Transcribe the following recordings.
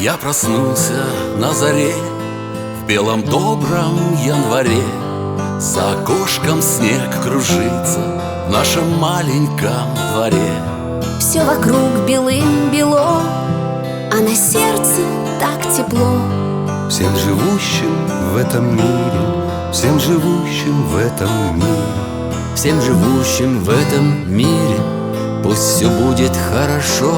Я проснулся на заре в белом добром январе. За окошком снег кружится в нашем маленьком дворе. Все вокруг белым-бело, а на сердце так тепло. Всем живущим в этом мире, всем живущим в этом мире, всем живущим в этом мире пусть все будет хорошо.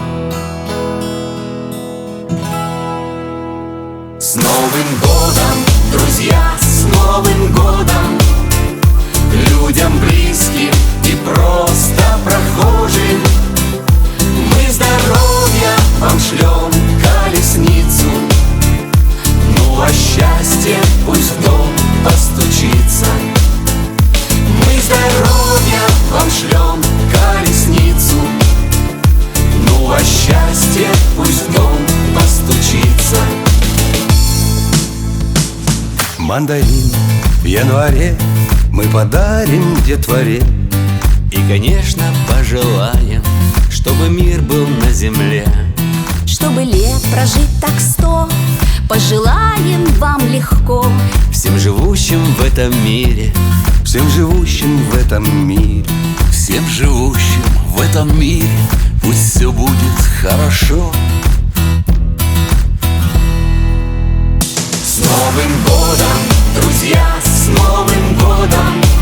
С Новым годом, друзья, с Новым годом! Людям близким и просто прохожим мы здоровья вам шлем колесницу. Ну а счастье пусть в дом постучится. Мы здоровья вам шлем колесницу. Ну а счастье пусть в дом постучится. Мандарин в январе мы подарим детворе. И, конечно, пожелаем, чтобы мир был на земле. Чтобы лет прожить так 100, пожелаем вам легко. Всем живущим в этом мире, всем живущим в этом мире, всем живущим в этом мире пусть все будет хорошо. С Новым годом, друзья, с Новым годом!